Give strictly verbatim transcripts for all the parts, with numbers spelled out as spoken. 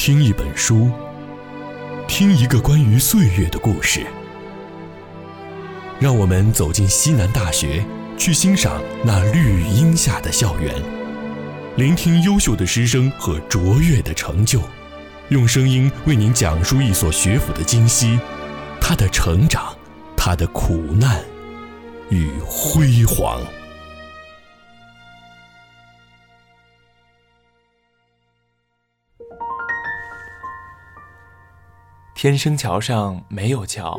听一本书，听一个关于岁月的故事。让我们走进西南大学，去欣赏那绿荫下的校园，聆听优秀的师生和卓越的成就，用声音为您讲述一所学府的今昔，它的成长，它的苦难与辉煌。 天生桥上没有桥。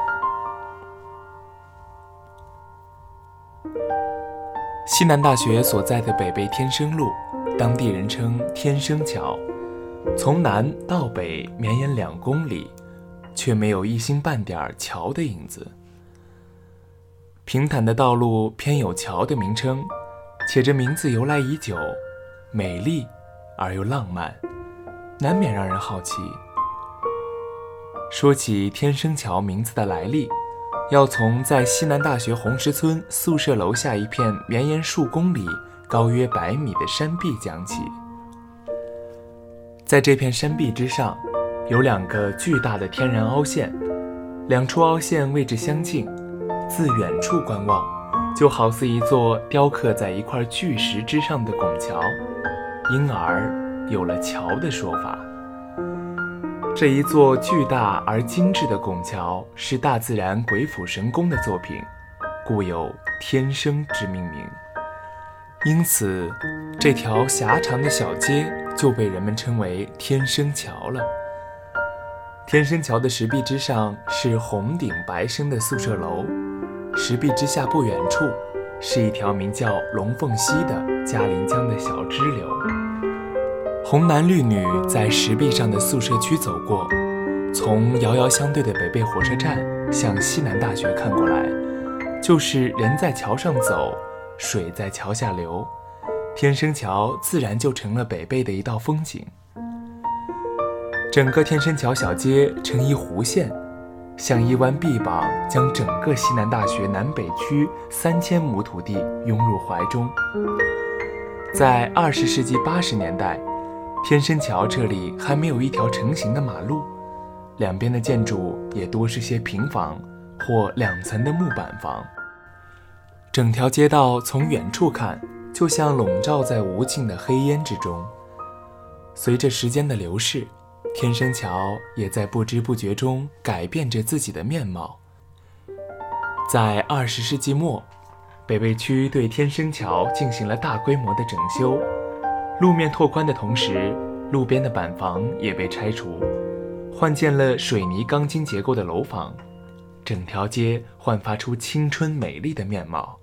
西南大学所在的北碚天生路，当地人称天生桥，从南到北绵延两公里，却没有一星半点桥的影子。平坦的道路偏有桥的名称，且这名字由来已久，美丽而又浪漫，难免让人好奇。说起天生桥名字的来历，要从在西南大学红石村宿舍楼下一片绵延数公里、高约百米的山壁讲起。在这片山壁之上，有两个巨大的天然凹陷，两处凹陷位置相近，自远处观望，就好似一座雕刻在一块巨石之上的拱桥，因而有了桥的说法。这一座巨大而精致的拱桥是大自然鬼斧神工的作品，故有天生之命名。因此，这条狭长的小街就被人们称为天生桥了。天生桥的石壁之上是红顶白生的宿舍楼，石壁之下不远处是一条名叫龙凤溪的嘉陵江的小支流。红男绿女在石壁上的宿舍区走过，从遥遥相对的北碚火车站向西南大学看过来，就是人在桥上走，水在桥下流，天生桥自然就成了北碚的一道风景。整个天生桥小街呈一弧线，像一弯臂膀，将整个西南大学南北区三千亩土地拥入怀中。在二十世纪八十年代，天生桥这里还没有一条成型的马路，两边的建筑也多是些平房或两层的木板房。整条街道从远处看，就像笼罩在无尽的黑烟之中。随着时间的流逝，天生桥也在不知不觉中改变着自己的面貌。在二十世纪末，北碚区对天生桥进行了大规模的整修，路面拓宽的同时，路边的板房也被拆除，换建了水泥钢筋结构的楼房，整条街焕发出青春美丽的面貌。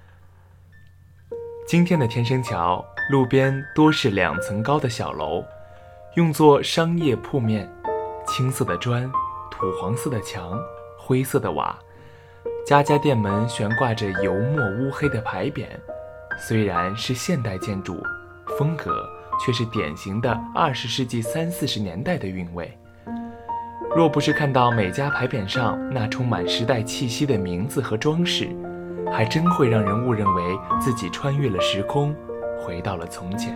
今天的天生桥路边多是两层高的小楼，用作商业铺面，青色的砖，土黄色的墙，灰色的瓦，家家店门悬挂着油墨乌黑的牌匾，虽然是现代建筑，风格却是典型的二十世纪三四十年代的韵味。若不是看到每家牌匾上那充满时代气息的名字和装饰，还真会让人误认为自己穿越了时空，回到了从前。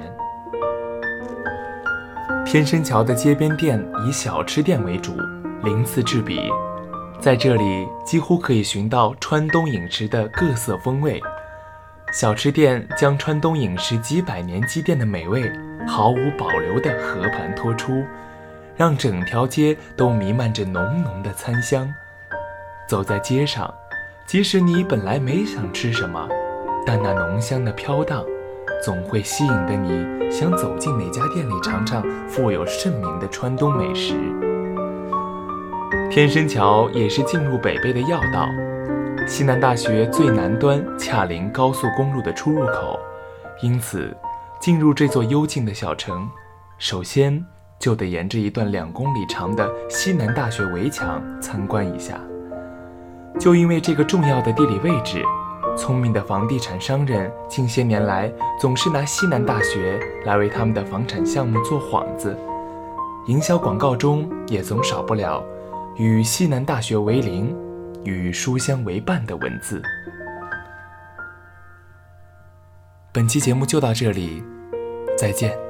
天生桥的街边店以小吃店为主，鳞次栉比，在这里几乎可以寻到川东饮食的各色风味。小吃店将川东饮食几百年积淀的美味毫无保留地和盘托出，让整条街都弥漫着浓浓的餐香。走在街上，即使你本来没想吃什么，但那浓香的飘荡总会吸引的你想走进哪家店里尝尝富有盛名的川东美食。天生桥也是进入北碚的要道，西南大学最南端恰临高速公路的出入口，因此进入这座幽静的小城，首先就得沿着一段两公里长的西南大学围墙参观一下。就因为这个重要的地理位置，聪明的房地产商人近些年来总是拿西南大学来为他们的房产项目做幌子，营销广告中也总少不了与西南大学为邻，与书香为伴的文字。本期节目就到这里，再见。